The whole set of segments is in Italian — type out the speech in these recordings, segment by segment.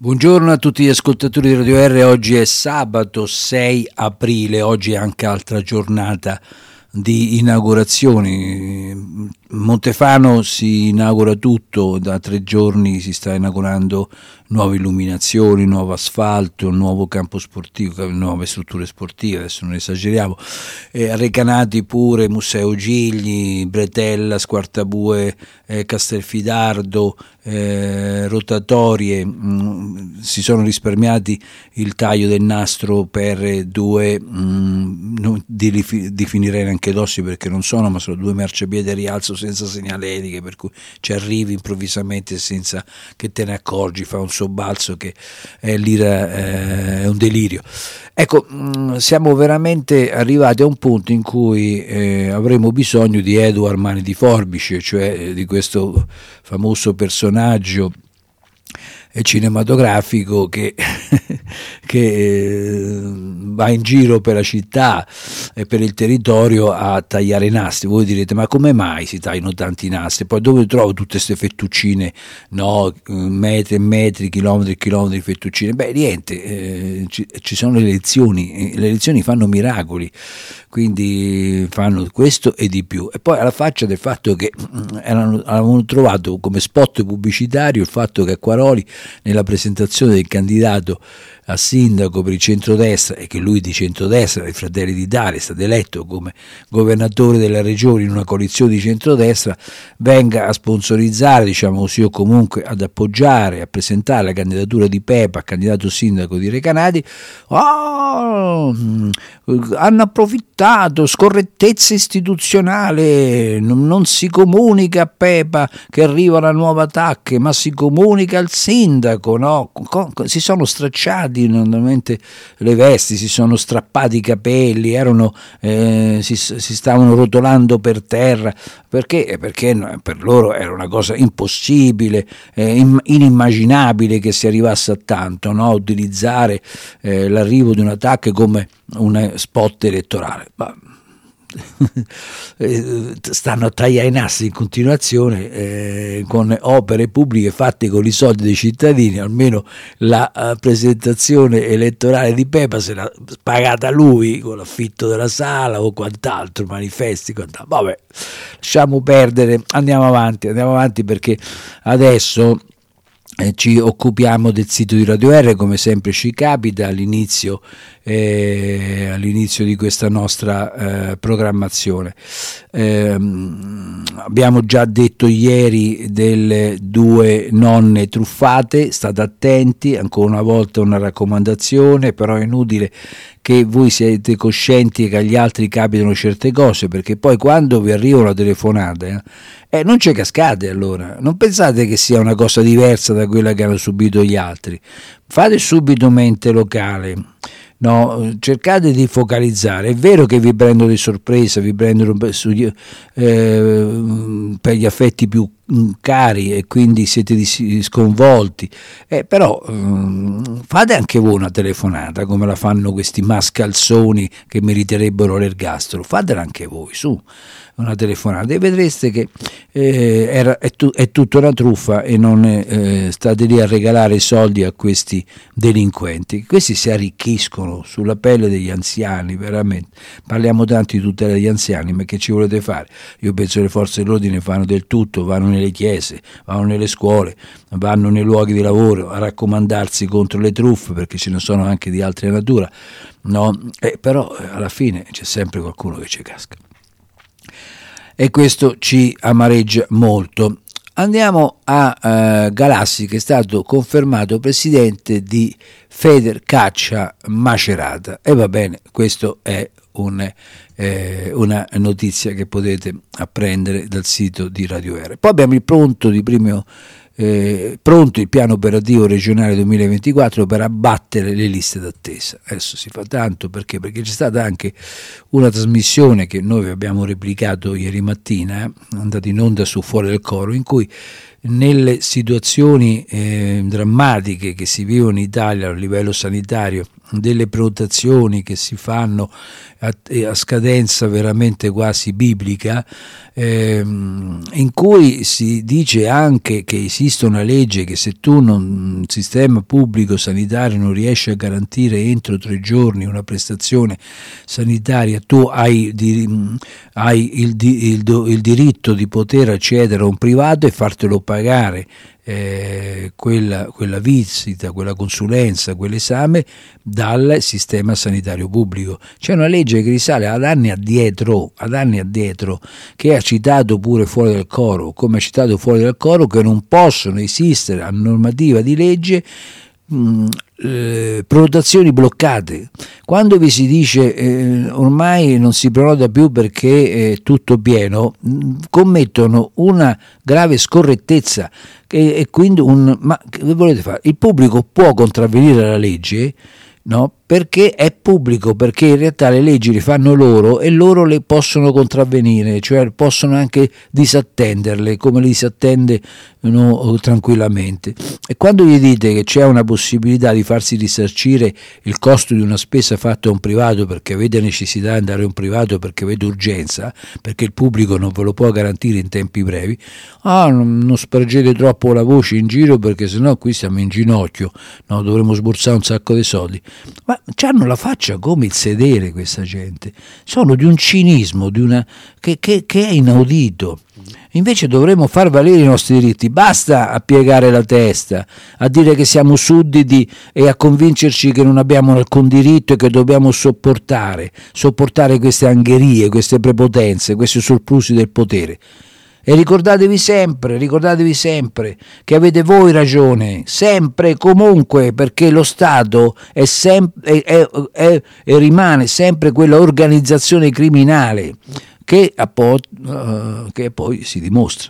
Buongiorno a tutti gli ascoltatori di Radio R, oggi è sabato 6 aprile, oggi è anche altra giornata di inaugurazioni. Montefano si inaugura tutto, da 3 giorni si sta inaugurando nuove illuminazioni, nuovo asfalto, nuovo campo sportivo, nuove strutture sportive, adesso non esageriamo, Recanati pure, Museo Gigli, Bretella, Squartabue, Castelfidardo, rotatorie, si sono risparmiati il taglio del nastro per 2, non definirei neanche dossi perché non sono, ma sono 2 marciapiedi a rialzo senza segnaletica, per cui ci arrivi improvvisamente senza che te ne accorgi, fa un sobbalzo che è un delirio. Ecco, siamo veramente arrivati a un punto in cui avremo bisogno di Edward Mani di Forbice, cioè di questo famoso personaggio cinematografico che va in giro per la città e per il territorio a tagliare i nastri. Voi direte: ma come mai si tagliano tanti nastri? Poi dove trovo tutte queste fettuccine, no, metri e metri, chilometri e chilometri di fettuccine? Beh, niente, ci sono le elezioni fanno miracoli, quindi fanno questo e di più. E poi alla faccia del fatto che avevano trovato come spot pubblicitario il fatto che Acquaroli, nella presentazione del candidato a sindaco per il centrodestra, e che lui di centrodestra, dei Fratelli d'Italia, è stato eletto come governatore della regione in una coalizione di centrodestra, venga a sponsorizzare, diciamo così, o comunque ad appoggiare, a presentare la candidatura di Pepa, candidato sindaco di Recanati. Hanno approfittato, scorrettezza istituzionale, non si comunica a Pepa che arriva la nuova TAC, ma si comunica al sindaco, no? Si sono stracciati normalmente le vesti, si sono strappati i capelli, si stavano rotolando per terra, perché per loro era una cosa impossibile, inimmaginabile che si arrivasse a tanto, no? Utilizzare l'arrivo di un attacco come un spot elettorale. Stanno a tagliare i nastri in continuazione con opere pubbliche fatte con i soldi dei cittadini. Almeno la presentazione elettorale di Pepa se l'ha pagata lui con l'affitto della sala o quant'altro, manifesti, quant'altro. Vabbè, lasciamo perdere, andiamo avanti perché adesso ci occupiamo del sito di Radio R, come sempre ci capita all'inizio di questa nostra programmazione. Abbiamo già detto ieri delle 2 nonne truffate, state attenti, ancora una volta una raccomandazione, però è inutile che voi siete coscienti che agli altri capitano certe cose, perché poi quando vi arriva una telefonata non ci cascate, allora non pensate che sia una cosa diversa da quella che hanno subito gli altri, fate subito mente locale. No, cercate di focalizzare. È vero che vi prendono di sorpresa, vi prendono per gli affetti più cari e quindi siete sconvolti, però fate anche voi una telefonata come la fanno questi mascalzoni che meriterebbero l'ergastolo. Fatela anche voi, su, una telefonata, e vedreste che è tutta una truffa e non state lì a regalare soldi a questi delinquenti. Questi si arricchiscono sulla pelle degli anziani, veramente. Parliamo tanto di tutela degli anziani, ma che ci volete fare? Io penso che le forze dell'ordine fanno del tutto, vanno nelle chiese, vanno nelle scuole, vanno nei luoghi di lavoro a raccomandarsi contro le truffe, perché ce ne sono anche di altra natura, no? Però alla fine c'è sempre qualcuno che ci casca, e questo ci amareggia molto. Andiamo a Galassi, che è stato confermato presidente di Federcaccia Macerata, e va bene, questo è una notizia che potete apprendere dal sito di Radio R. Poi abbiamo il pronto il piano operativo regionale 2024 per abbattere le liste d'attesa. Adesso si fa tanto perché c'è stata anche una trasmissione che noi abbiamo replicato ieri mattina, andata in onda su Fuori del Coro, in cui nelle situazioni drammatiche che si vivono in Italia a livello sanitario delle prenotazioni che si fanno a scadenza veramente quasi biblica, in cui si dice anche che esiste una legge che se tu un sistema pubblico sanitario non riesci a garantire entro 3 giorni una prestazione sanitaria, tu hai il diritto di poter accedere a un privato e fartelo pagare quella visita, quella consulenza, quell'esame dal sistema sanitario pubblico. C'è una legge che risale ad anni addietro, che ha citato pure Fuori dal Coro, come ha citato Fuori dal Coro, che non possono esistere a normativa di legge prenotazioni bloccate. Quando vi si dice ormai non si prenota più perché è tutto pieno, commettono una grave scorrettezza e quindi ma che volete fare? Il pubblico può contravvenire alla legge, no? Perché è pubblico, perché in realtà le leggi le fanno loro e loro le possono contravvenire, cioè possono anche disattenderle come le disattende tranquillamente. E quando gli dite che c'è una possibilità di farsi risarcire il costo di una spesa fatta a un privato perché avete necessità di andare a un privato perché avete urgenza, perché il pubblico non ve lo può garantire in tempi brevi, non spargete troppo la voce in giro perché sennò qui siamo in ginocchio, no, dovremo sborsare un sacco di soldi. Ma hanno la faccia come il sedere questa gente, sono di un cinismo, che è inaudito. Invece dovremmo far valere i nostri diritti, basta a piegare la testa, a dire che siamo sudditi e a convincerci che non abbiamo alcun diritto e che dobbiamo sopportare queste angherie, queste prepotenze, questi surplusi del potere. E ricordatevi sempre che avete voi ragione, sempre, comunque, perché lo Stato è e rimane sempre quella organizzazione criminale che poi si dimostra.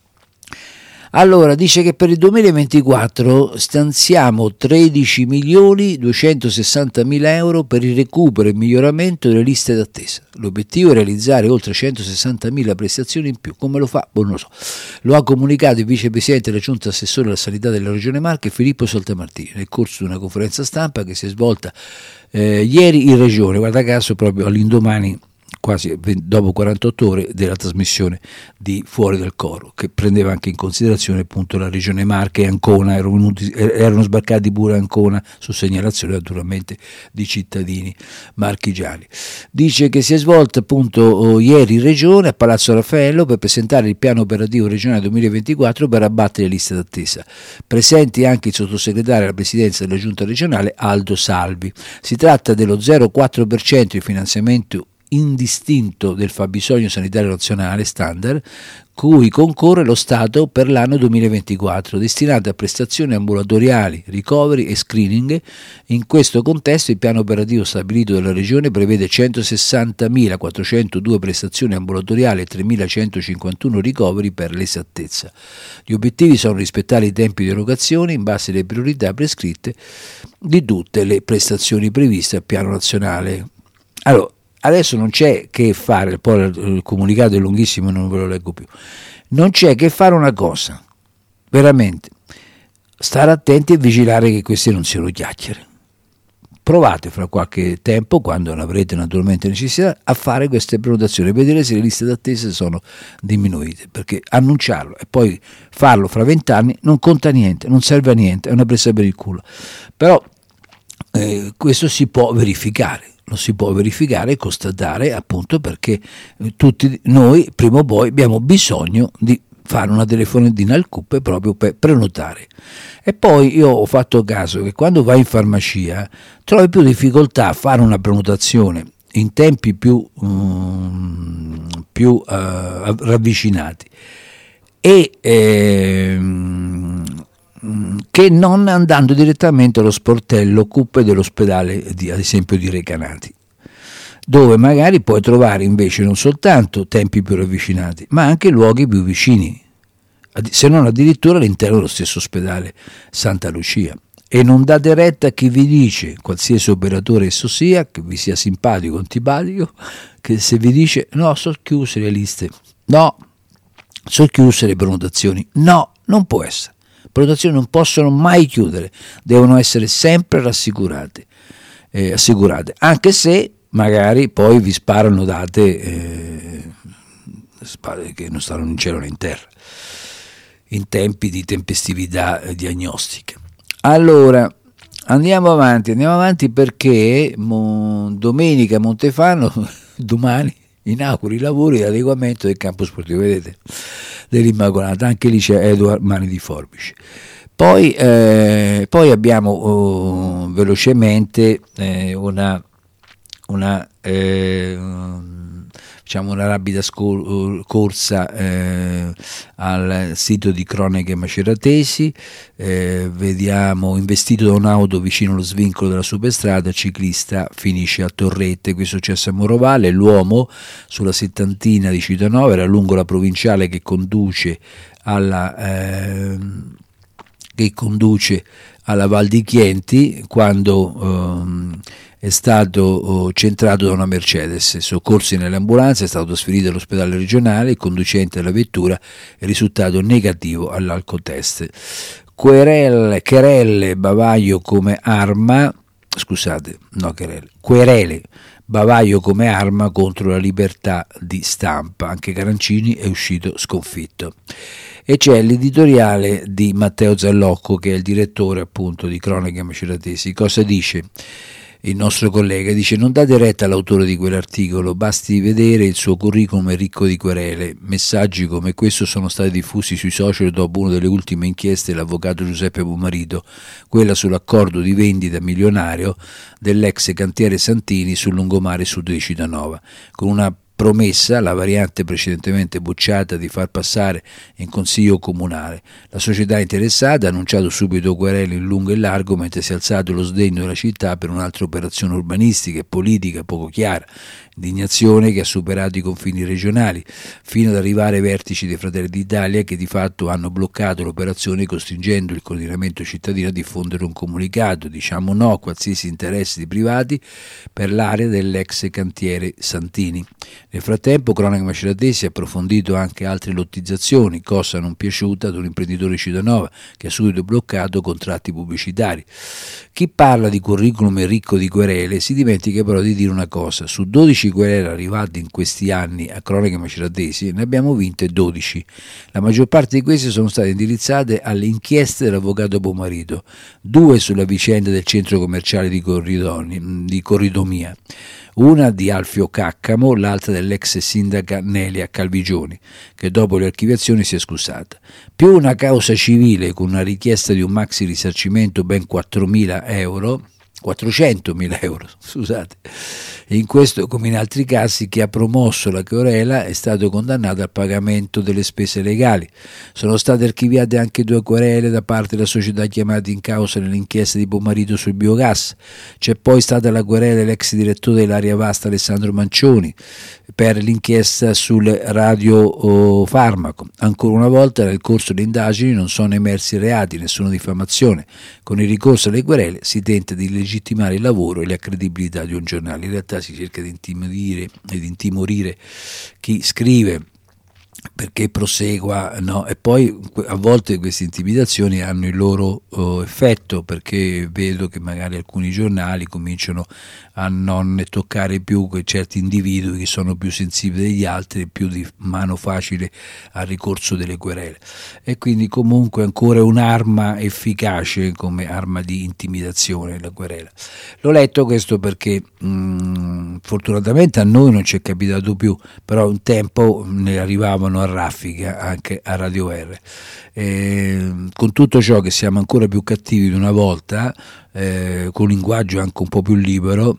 Allora, dice che per il 2024 stanziamo 13.260.000 euro per il recupero e miglioramento delle liste d'attesa. L'obiettivo è realizzare oltre 160.000 prestazioni in più. Come lo fa? Non lo so. Lo ha comunicato il vicepresidente della giunta assessore alla sanità della Regione Marche, Filippo Saltamartini, nel corso di una conferenza stampa che si è svolta ieri in Regione, guarda caso proprio all'indomani, quasi dopo 48 ore della trasmissione di Fuori dal Coro, che prendeva anche in considerazione appunto la regione Marche e Ancona, erano sbarcati pure Ancona su segnalazione naturalmente di cittadini marchigiani. Dice che si è svolta appunto ieri in regione a Palazzo Raffaello per presentare il piano operativo regionale 2024 per abbattere le liste d'attesa. Presenti anche il sottosegretario alla presidenza della giunta regionale Aldo Salvi. Si tratta dello 0,4% di finanziamento indistinto del fabbisogno sanitario nazionale standard cui concorre lo Stato per l'anno 2024, destinato a prestazioni ambulatoriali, ricoveri e screening. In questo contesto il piano operativo stabilito dalla Regione prevede 160.402 prestazioni ambulatoriali e 3.151 ricoveri per l'esattezza. Gli obiettivi sono rispettare i tempi di erogazione in base alle priorità prescritte di tutte le prestazioni previste al piano nazionale. Allora, adesso non c'è che fare, poi il comunicato è lunghissimo, non ve lo leggo più. Non c'è che fare una cosa, veramente, stare attenti e vigilare che queste non siano chiacchiere. Provate fra qualche tempo, quando ne avrete naturalmente necessità, a fare queste prenotazioni, vedere se le liste d'attesa sono diminuite, perché annunciarlo e poi farlo fra 20 anni non conta niente, non serve a niente, è una presa per il culo. Però questo si può verificare. Lo si può verificare e constatare, appunto, perché tutti noi prima o poi abbiamo bisogno di fare una telefonatina al CUP proprio per prenotare. E poi io ho fatto caso che quando vai in farmacia trovi più difficoltà a fare una prenotazione in tempi più ravvicinati che non andando direttamente allo sportello CUP dell'ospedale ad esempio di Recanati, dove magari puoi trovare invece non soltanto tempi più ravvicinati ma anche luoghi più vicini, se non addirittura all'interno dello stesso ospedale Santa Lucia. E non date retta a chi vi dice, qualsiasi operatore esso sia, che vi sia simpatico o antipatico, che se vi dice no, sono chiuse le liste, no, sono chiuse le prenotazioni, no, non può essere. Prenotazioni non possono mai chiudere, devono essere sempre rassicurate. assicurate, anche se magari poi vi sparano date che non stanno in cielo né in terra, in tempi di tempestività diagnostica. Allora, andiamo avanti perché domenica Montefano, domani, inaugura i lavori di adeguamento del campo sportivo, vedete, dell'Immacolata, anche lì c'è Edward Mani di Forbice. Poi abbiamo velocemente una rapida corsa al sito di Cronache Maceratesi. Vediamo investito da un'auto vicino allo svincolo della superstrada, ciclista finisce a Torrette. Questo è successo a Morovale. L'uomo sulla settantina di Cittadella lungo la provinciale che conduce alla Val di Chienti, quando è stato centrato da una Mercedes. Soccorsi nelle ambulanze, è stato trasferito all'ospedale regionale. Il conducente della vettura è risultato negativo all'alcotest. Querele bavaglio come arma contro la libertà di stampa. Anche Carancini è uscito sconfitto. E c'è l'editoriale di Matteo Zallocco, che è il direttore appunto di Cronache Maceratesi. Cosa dice il nostro collega? Dice: non date retta all'autore di quell'articolo, basti vedere il suo curriculum è ricco di querele. Messaggi come questo sono stati diffusi sui social dopo una delle ultime inchieste dell'avvocato Giuseppe Pomarito, quella sull'accordo di vendita milionario dell'ex cantiere Santini sul lungomare sud di Cittadella, con una promessa, la variante precedentemente bocciata, di far passare in consiglio comunale. La società interessata ha annunciato subito querele in lungo e largo, mentre si è alzato lo sdegno della città per un'altra operazione urbanistica e politica poco chiara, indignazione che ha superato i confini regionali, fino ad arrivare ai vertici dei Fratelli d'Italia, che di fatto hanno bloccato l'operazione, costringendo il coordinamento cittadino a diffondere un comunicato: diciamo no a qualsiasi interesse di privati per l'area dell'ex cantiere Santini. Nel frattempo Cronache Maceratesi ha approfondito anche altre lottizzazioni, cosa non piaciuta ad un imprenditore di Cittadella che ha subito bloccato contratti pubblicitari. Chi parla di curriculum è ricco di querele si dimentica però di dire una cosa: su 12 querele arrivate in questi anni a Cronache Maceratesi ne abbiamo vinte 12. La maggior parte di queste sono state indirizzate alle inchieste dell'avvocato Pomarito, 2 sulla vicenda del centro commerciale di Corridomia, una di Alfio Caccamo, l'altra dell'ex sindaca Nelia Calvigioni, che dopo le archiviazioni si è scusata, più una causa civile con una richiesta di un maxi risarcimento ben 400.000 euro, scusate. In questo, come in altri casi, chi ha promosso la querela è stato condannato al pagamento delle spese legali. Sono state archiviate anche 2 querele da parte della società chiamata in causa nell'inchiesta di Pomarito sul biogas. C'è poi stata la querela dell'ex direttore dell'Area Vasta Alessandro Mancioni per l'inchiesta sul radiofarmaco. Ancora una volta nel corso delle indagini non sono emersi reati, nessuna diffamazione. Con il ricorso alle querele si tenta di legittimare il lavoro e la credibilità di un giornale. In realtà si cerca di intimidire ed intimorire chi scrive perché prosegua, no? E poi a volte queste intimidazioni hanno il loro effetto, perché vedo che magari alcuni giornali cominciano a non toccare più certi individui che sono più sensibili degli altri, più di mano facile al ricorso delle querele, e quindi comunque ancora un'arma efficace come arma di intimidazione la querela. L'ho letto questo perché fortunatamente a noi non ci è capitato più, però un tempo ne arrivavano a raffica anche a Radio R. Con tutto ciò che siamo ancora più cattivi di una volta, con un linguaggio anche un po' più libero,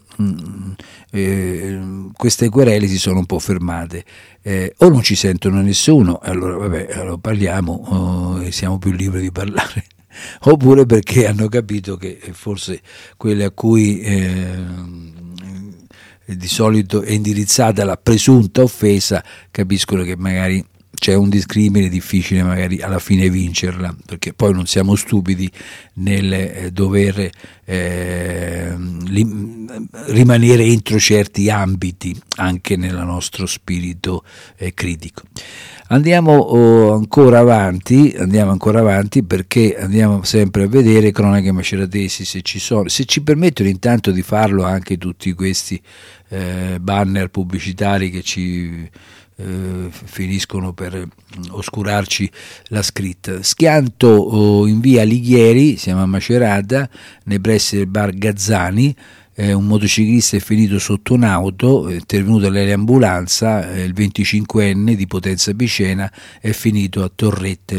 queste querele si sono un po' fermate, o non ci sentono nessuno, allora parliamo, siamo più liberi di parlare, oppure perché hanno capito che forse quelle a cui di solito è indirizzata la presunta offesa capiscono che magari c'è un discrimine difficile magari alla fine vincerla, perché poi non siamo stupidi nel dover rimanere entro certi ambiti anche nel nostro spirito critico. Andiamo ancora avanti perché andiamo sempre a vedere cronache maceratesi, se ci sono, se ci permettono intanto di farlo anche tutti questi banner pubblicitari che ci finiscono per oscurarci la scritta. Schianto in via Alighieri, siamo a Macerata, nei pressi del bar Gazzani. Un motociclista è finito sotto un'auto, è intervenuta l'ambulanza, il 25enne di Potenza Picena è finito a Torrette.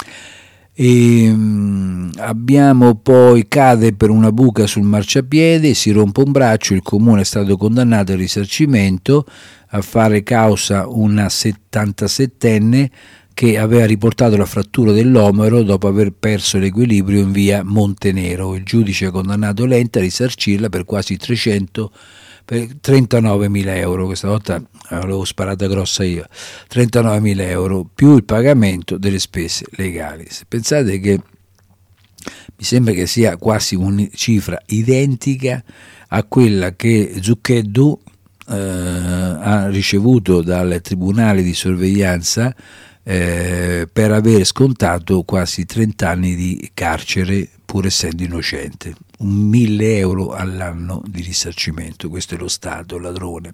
Abbiamo poi cade per una buca sul marciapiede, si rompe un braccio, il comune è stato condannato al risarcimento, a fare causa una 77enne che aveva riportato la frattura dell'omero dopo aver perso l'equilibrio in via Montenero. Il giudice ha condannato l'ente a risarcirla per quasi 39.000 euro, questa volta l'avevo sparata grossa io, 39.000 euro più il pagamento delle spese legali. Se pensate che mi sembra che sia quasi una cifra identica a quella che Zucchetto ha ricevuto dal tribunale di sorveglianza per aver scontato quasi 30 anni di carcere pur essendo innocente. 1.000 euro all'anno di risarcimento, questo è lo Stato ladrone.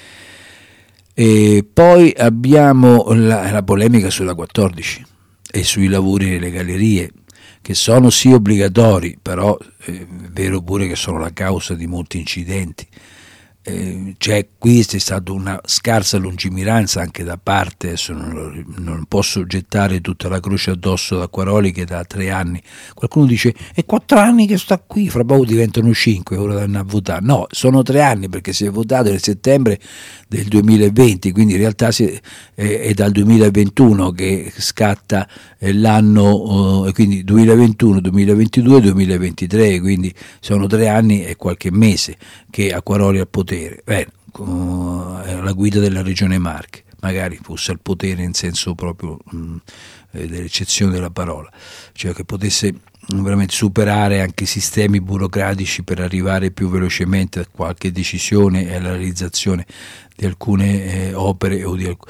E poi abbiamo la polemica sulla 14 e sui lavori nelle gallerie, che sono sì obbligatori, però è vero pure che sono la causa di molti incidenti. Qui c'è stata una scarsa lungimiranza anche da parte, adesso non posso gettare tutta la croce addosso ad Acquaroli che da 3 anni, qualcuno dice è 4 anni che sta qui, fra poco diventano 5, ora danno a votare. No, sono 3 anni perché si è votato nel settembre del 2020, quindi in realtà è dal 2021 che scatta l'anno, quindi 2021, 2022, 2023, quindi sono 3 anni e qualche mese che Acquaroli al potere. La guida della regione Marche, magari fosse al potere in senso proprio dell'eccezione della parola, cioè che potesse veramente superare anche i sistemi burocratici per arrivare più velocemente a qualche decisione e alla realizzazione di alcune opere o di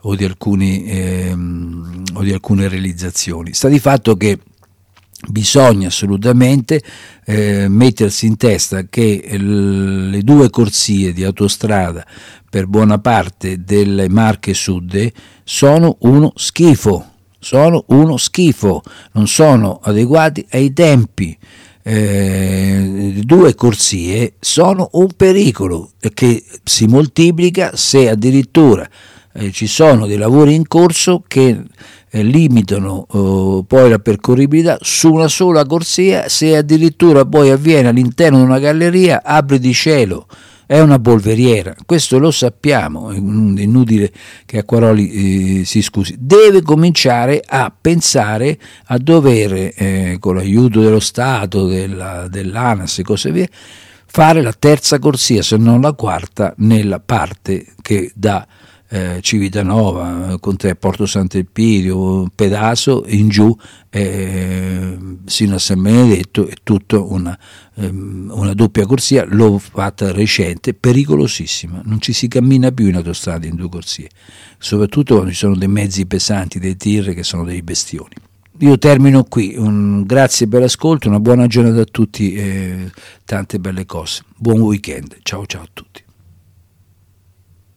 alcune realizzazioni. Sta di fatto che bisogna assolutamente mettersi in testa che le 2 corsie di autostrada per buona parte delle Marche Sud sono uno schifo, non sono adeguati ai tempi. 2 corsie sono un pericolo che si moltiplica se addirittura ci sono dei lavori in corso che limitano poi la percorribilità su una sola corsia. Se addirittura poi avviene all'interno di una galleria, apri di cielo, è una polveriera, questo lo sappiamo, è inutile che Acquaroli si scusi. Deve cominciare a pensare a dover con l'aiuto dello Stato, dell'ANAS e cose via, fare la 3ª corsia, se non la 4ª, nella parte che da Civitanova, Porto Sant'Elpidio, Pedaso in giù sino a San Benedetto, è tutta una doppia corsia. L'ho fatta recente, pericolosissima, non ci si cammina più in autostrada in 2 corsie, soprattutto quando ci sono dei mezzi pesanti, dei tir che sono dei bestioni. Io termino qui, grazie per l'ascolto, una buona giornata a tutti, tante belle cose, buon weekend, ciao a tutti.